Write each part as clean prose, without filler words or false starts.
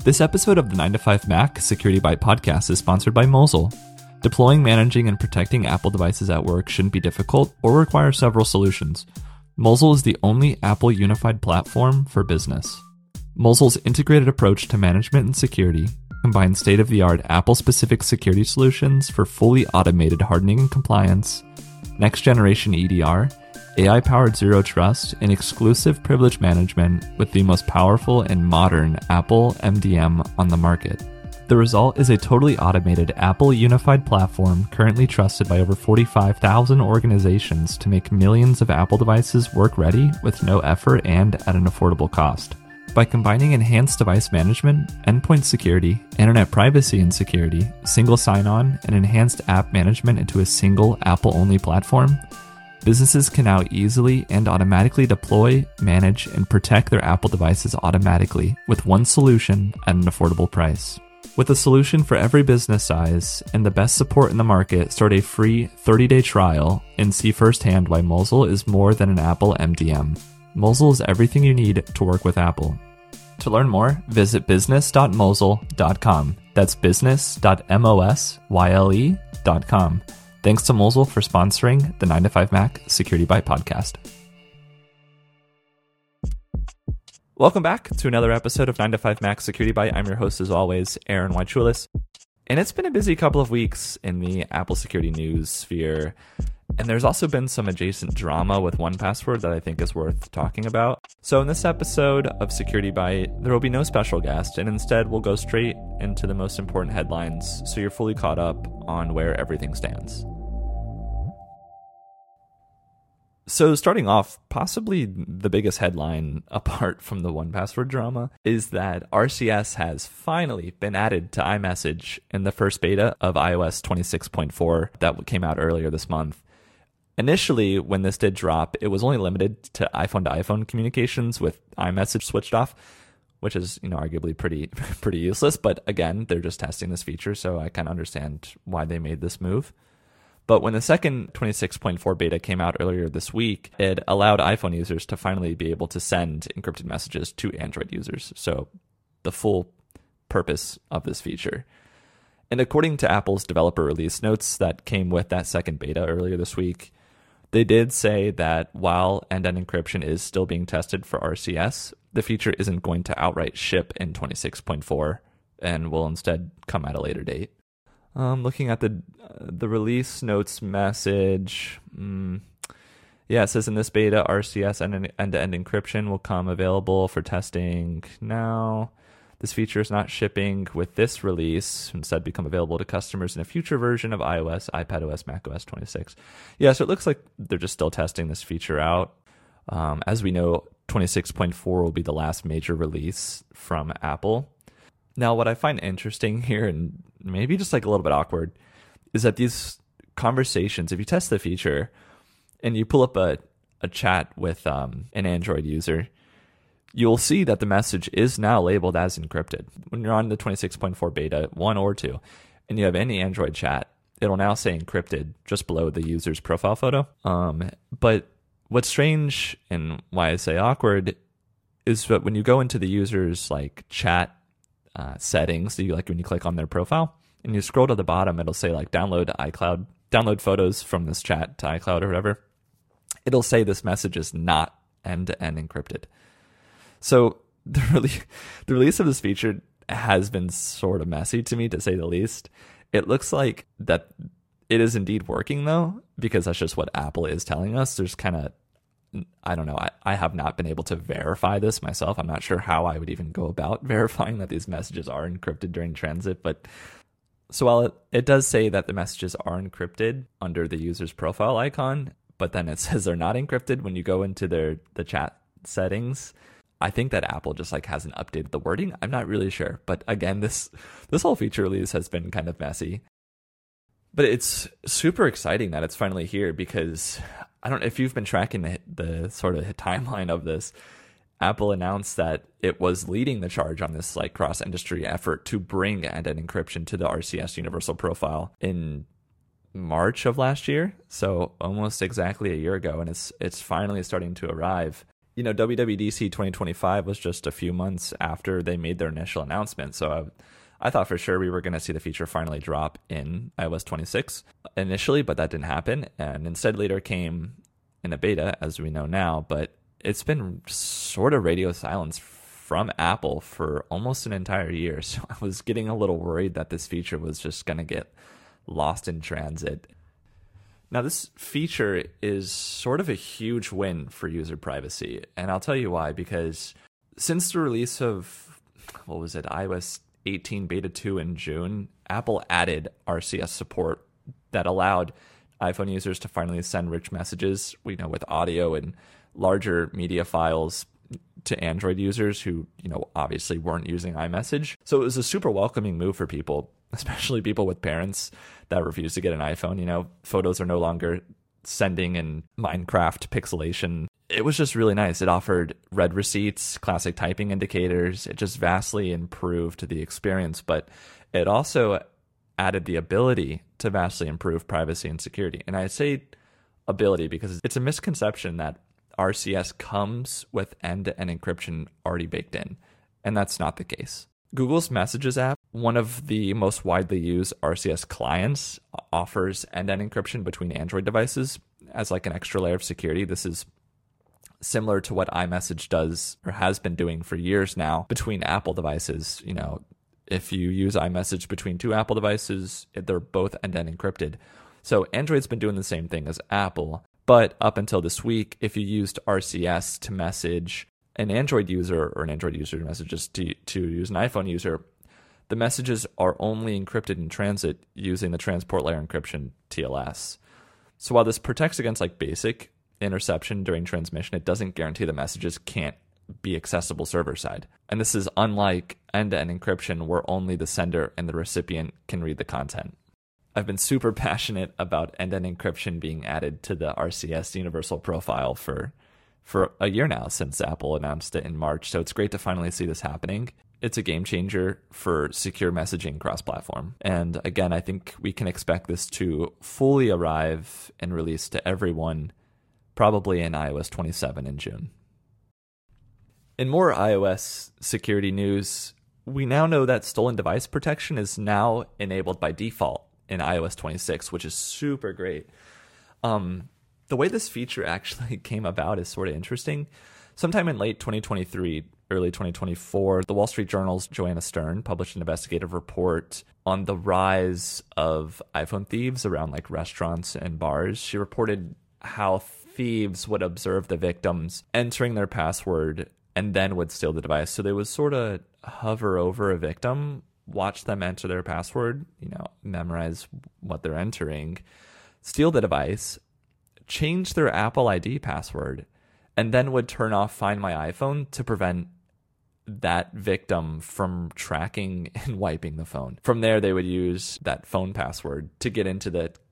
This episode of the 9 to 5 Mac Security Byte podcast is sponsored by Mosel. Deploying, managing, and protecting Apple devices at work shouldn't be difficult or require several solutions. Mosel is the only Apple unified platform for business. Mosel's integrated approach to management and security combines state-of-the-art Apple-specific security solutions for fully automated hardening and compliance, next-generation EDR, AI-powered zero trust, and exclusive privilege management with the most powerful and modern Apple MDM on the market. The result is a totally automated Apple unified platform currently trusted by over 45,000 organizations to make millions of Apple devices work ready with no effort and at an affordable cost. By combining enhanced device management, endpoint security, internet privacy and security, single sign-on, and enhanced app management into a single Apple-only platform, businesses can now easily and automatically deploy, manage, and protect their Apple devices automatically with one solution at an affordable price. With a solution for every business size and the best support in the market, start a free 30-day trial and see firsthand why Mosel is more than an Apple MDM. Mosel is everything you need to work with Apple. To learn more, visit business.mosel.com. That's business.mosyle.com. Thanks to Mosel for sponsoring the 9 to 5 Mac Security Byte podcast. Welcome back to another episode of 9 to 5 Mac Security Byte. I'm your host, as always, Aaron Waichulis. And it's been a busy couple of weeks in the Apple security news sphere. And there's also been some adjacent drama with 1Password that I think is worth talking about. So in this episode of Security Byte, there will be no special guest, and instead we'll go straight into the most important headlines so you're fully caught up on where everything stands. So starting off, possibly the biggest headline apart from the 1Password drama is that RCS has finally been added to iMessage in the first beta of iOS 26.4 that came out earlier this month. Initially, when this did drop, it was only limited to iPhone communications with iMessage switched off, which is, arguably pretty useless. But again, they're just testing this feature, so I kind of understand why they made this move. But when the second 26.4 beta came out earlier this week, it allowed iPhone users to finally be able to send encrypted messages to Android users. So the full purpose of this feature. And according to Apple's developer release notes that came with that second beta earlier this week, they did say that while end-to-end encryption is still being tested for RCS, the feature isn't going to outright ship in 26.4 and will instead come at a later date. Looking at the release notes message, it says in this beta, RCS and end-to-end encryption will come available for testing now. This feature is not shipping with this release, instead become available to customers in a future version of iOS, iPadOS, macOS 26. Yeah, so it looks like they're just still testing this feature out. As we know, 26.4 will be the last major release from Apple. Now, what I find interesting here, and maybe just like a little bit awkward, is that these conversations, if you test the feature and you pull up a chat with an Android user, you'll see that the message is now labeled as encrypted. When you're on the 26.4 beta 1 or 2, and you have any Android chat, it'll now say encrypted just below the user's profile photo. But what's strange and why I say awkward is that when you go into the user's chat settings, so when you click on their profile and you scroll to the bottom, it'll say download to iCloud, download photos from this chat to iCloud or whatever. It'll say this message is not end-to-end encrypted. So the release of this feature has been sort of messy to me, to say the least. It looks like that it is indeed working, though, because that's just what Apple is telling us. There's kind of, I don't know, I have not been able to verify this myself. I'm not sure how I would even go about verifying that these messages are encrypted during transit. But so while it does say that the messages are encrypted under the user's profile icon, but then it says they're not encrypted when you go into the chat settings, I think that Apple just hasn't updated the wording. I'm not really sure. But again, this whole feature release has been kind of messy. But it's super exciting that it's finally here, because I don't know if you've been tracking the sort of timeline of this. Apple announced that it was leading the charge on this cross-industry effort to bring end-to-end encryption to the RCS universal profile in March of last year. So almost exactly a year ago, and it's finally starting to arrive. WWDC 2025 was just a few months after they made their initial announcement. So I thought for sure we were going to see the feature finally drop in iOS 26 initially, but that didn't happen. And instead later came in a beta, as we know now. But it's been sort of radio silence from Apple for almost an entire year. So I was getting a little worried that this feature was just going to get lost in transit. Now, this feature is sort of a huge win for user privacy. And I'll tell you why, because since the release of, iOS 18 Beta 2 in June, Apple added RCS support that allowed iPhone users to finally send rich messages, with audio and larger media files to Android users who, obviously weren't using iMessage. So it was a super welcoming move for people, especially people with parents that refuse to get an iPhone. Photos are no longer sending in Minecraft pixelation. It was just really nice. It offered read receipts, classic typing indicators. It just vastly improved the experience, but it also added the ability to vastly improve privacy and security. And I say ability because it's a misconception that RCS comes with end-to-end encryption already baked in, and that's not the case. Google's Messages app, one of the most widely used RCS clients, offers end-to-end encryption between Android devices as like an extra layer of security. This is similar to what iMessage does or has been doing for years now between Apple devices. If you use iMessage between two Apple devices, they're both end-to-end encrypted. So Android's been doing the same thing as Apple. But up until this week, if you used RCS to message an Android user or an Android user messages to use an iPhone user, the messages are only encrypted in transit using the transport layer encryption, TLS. So while this protects against like basic interception during transmission, it doesn't guarantee the messages can't be accessible server side. And this is unlike end-to-end encryption where only the sender and the recipient can read the content. I've been super passionate about end-to-end encryption being added to the RCS universal profile for a year now since Apple announced it in March. So it's great to finally see this happening. It's a game changer for secure messaging cross-platform. And again, I think we can expect this to fully arrive and release to everyone probably in iOS 27 in June. In more iOS security news, we now know that stolen device protection is now enabled by default in iOS 26, which is super great. The way this feature actually came about is sort of interesting. Sometime in late 2023, early 2024, the Wall Street Journal's Joanna Stern published an investigative report on the rise of iPhone thieves around like restaurants and bars. She reported how thieves would observe the victims entering their password and then would steal the device. So they would sort of hover over a victim, watch them enter their password, memorize what they're entering, steal the device, change their Apple ID password, and then would turn off Find My iPhone to prevent that victim from tracking and wiping the phone. From there, they would use that phone password to get into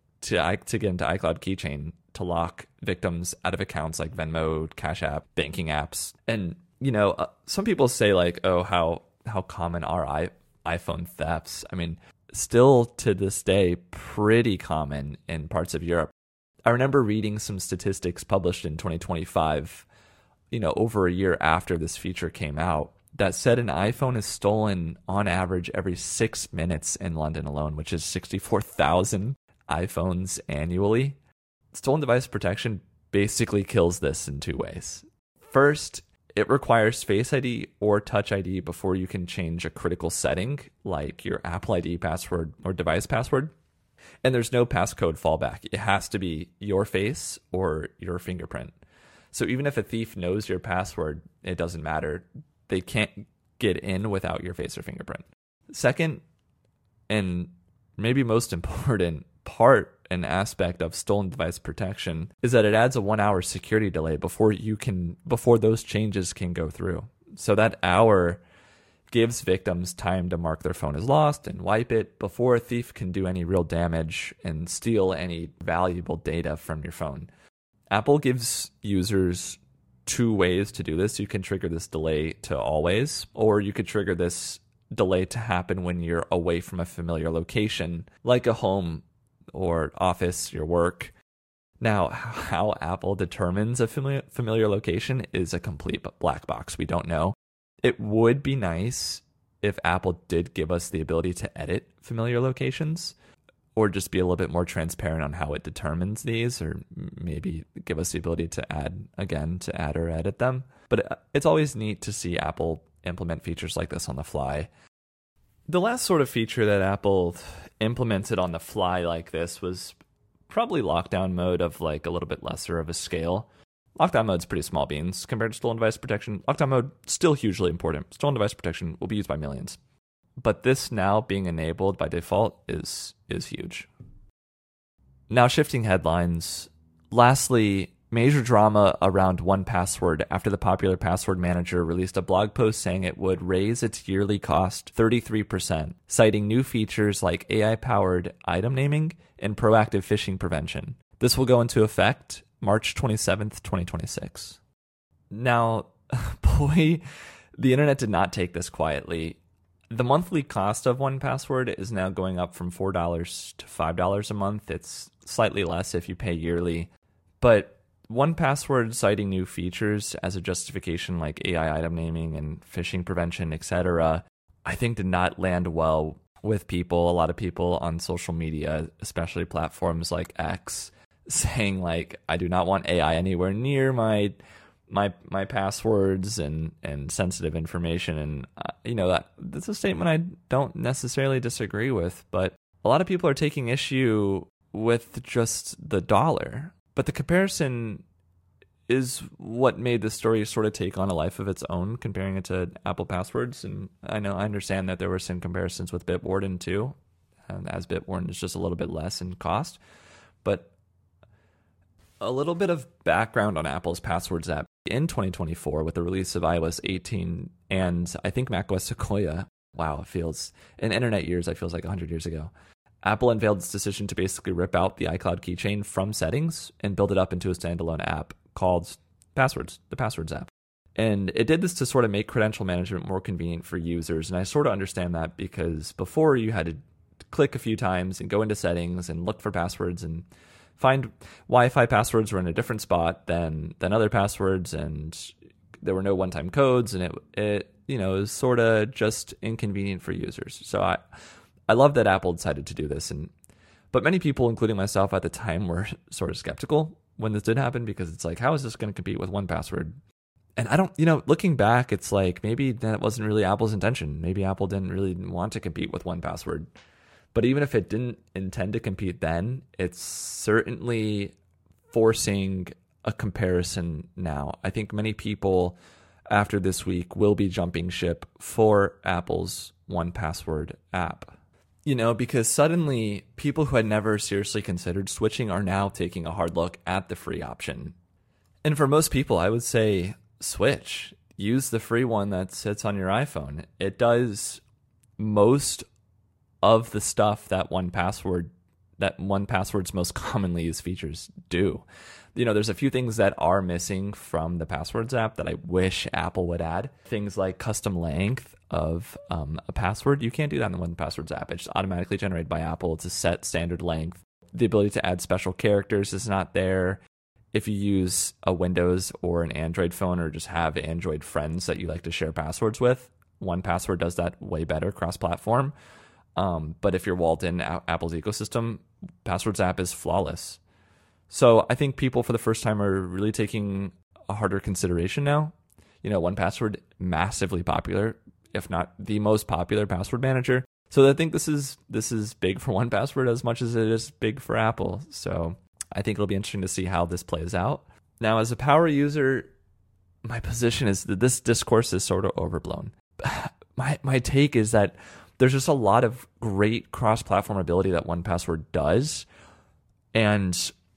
iCloud Keychain to lock victims out of accounts like Venmo, Cash App, banking apps. And some people say like, oh, how common are iPhone thefts? I mean, still to this day, pretty common in parts of Europe. I remember reading some statistics published in 2025, over a year after this feature came out, that said an iPhone is stolen on average every 6 minutes in London alone, which is 64,000 iPhones annually. Stolen device protection basically kills this in two ways. First, it requires Face ID or Touch ID before you can change a critical setting like your Apple ID password or device password. And there's no passcode fallback. It has to be your face or your fingerprint. So even if a thief knows your password, it doesn't matter. They can't get in without your face or fingerprint. Second, and maybe most important part and aspect of stolen device protection is that it adds a 1 hour security delay before those changes can go through. So that hour gives victims time to mark their phone as lost and wipe it before a thief can do any real damage and steal any valuable data from your phone. Apple gives users two ways to do this. You can trigger this delay to always, or you could trigger this delay to happen when you're away from a familiar location, like a home or office, your work. Now, how Apple determines a familiar location is a complete black box. We don't know. It would be nice if Apple did give us the ability to edit familiar locations, or just be a little bit more transparent on how it determines these, or maybe give us the ability to add or edit them. But it's always neat to see Apple implement features like this on the fly. The last sort of feature that Apple implemented on the fly like this was probably lockdown mode of like a little bit lesser of a scale. Lockdown mode's pretty small beans compared to stolen device protection. Lockdown mode, still hugely important. Stolen device protection will be used by millions. But this now being enabled by default is huge. Now shifting headlines. Lastly, major drama around 1Password after the popular password manager released a blog post saying it would raise its yearly cost 33%, citing new features like AI-powered item naming and proactive phishing prevention. This will go into effect March 27th, 2026. Now, boy, the internet did not take this quietly. The monthly cost of 1Password is now going up from $4 to $5 a month. It's slightly less if you pay yearly. But 1Password citing new features as a justification like AI item naming and phishing prevention, etc., I think did not land well with people. A lot of people on social media, especially platforms like X, saying like, I do not want AI anywhere near my passwords and sensitive information. And that's a statement I don't necessarily disagree with, but a lot of people are taking issue with just the dollar. But the comparison is what made this story sort of take on a life of its own, comparing it to Apple Passwords. And I understand that there were some comparisons with Bitwarden too, as Bitwarden is just a little bit less in cost. But a little bit of background on Apple's Passwords app. In 2024, with the release of iOS 18 and I think macOS Sequoia, wow, it feels, in internet years, it feels like 100 years ago, Apple unveiled its decision to basically rip out the iCloud keychain from settings and build it up into a standalone app called Passwords, the Passwords app. And it did this to sort of make credential management more convenient for users. And I sort of understand that, because before you had to click a few times and go into settings and look for passwords and find Wi-Fi passwords were in a different spot than other passwords, and there were no one-time codes, and it was sort of just inconvenient for users. So I love that Apple decided to do this, but many people, including myself at the time, were sort of skeptical when this did happen, because it's like, how is this going to compete with 1Password? And I don't, looking back, it's like maybe that wasn't really Apple's intention. Maybe Apple didn't really want to compete with 1Password. But even if it didn't intend to compete then, it's certainly forcing a comparison now. I think many people after this week will be jumping ship for Apple's 1Password app. Because suddenly people who had never seriously considered switching are now taking a hard look at the free option. And for most people, I would say switch. Use the free one that sits on your iPhone. It does most of the stuff that 1Password's most commonly used features do. There's a few things that are missing from the Passwords app that I wish Apple would add. Things like custom length of a password. You can't do that in the 1Passwords app. It's automatically generated by Apple. It's a set standard length. The ability to add special characters is not there. If you use a Windows or an Android phone, or just have Android friends that you like to share passwords with, 1Password does that way better cross-platform. But if you're walled in Apple's ecosystem, Passwords app is flawless. So I think people for the first time are really taking a harder consideration now. 1Password, massively popular, if not the most popular password manager. So I think this is big for 1Password as much as it is big for Apple. So I think it'll be interesting to see how this plays out. Now, as a power user, my position is that this discourse is sort of overblown. My take is that there's just a lot of great cross-platform ability that 1Password does. And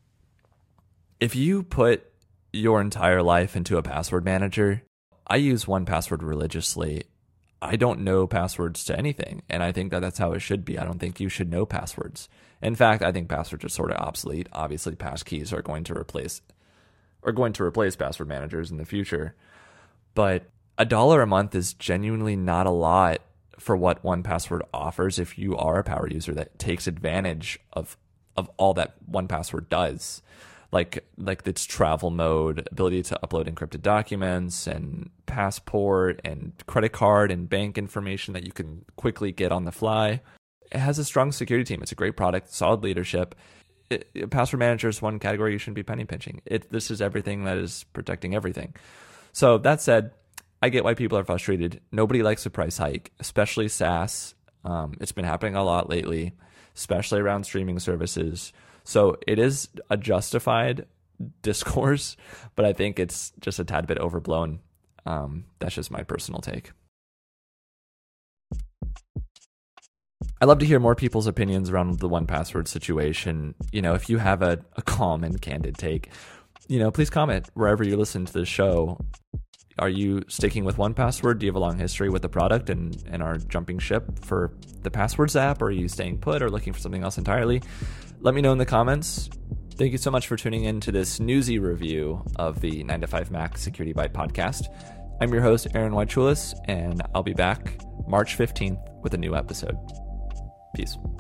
if you put your entire life into a password manager, I use 1Password religiously. I don't know passwords to anything, and I think that that's how it should be. I don't think you should know passwords. In fact, I think passwords are sort of obsolete. Obviously, passkeys are going to replace password managers in the future. But $1 a month is genuinely not a lot for what 1Password offers if you are a power user that takes advantage of all that 1Password does. like its travel mode, ability to upload encrypted documents and passport and credit card and bank information that you can quickly get on the fly. It has a strong security team. It's a great product, solid leadership. Password manager is one category you shouldn't be penny pinching. This is everything that is protecting everything. So that said, I get why people are frustrated. Nobody likes a price hike, especially SaaS. It's been happening a lot lately, especially around streaming services. So it is a justified discourse, but I think it's just a tad bit overblown. That's just my personal take. I'd love to hear more people's opinions around the 1Password situation. If you have a calm and candid take, please comment wherever you listen to this show. Are you sticking with 1Password? Do you have a long history with the product and are jumping ship for the Passwords app? Or are you staying put or looking for something else entirely? Let me know in the comments. Thank you so much for tuning in to this newsy review of the 9to5Mac Security Byte podcast. I'm your host, Aaron Wojciulis, and I'll be back March 15th with a new episode. Peace.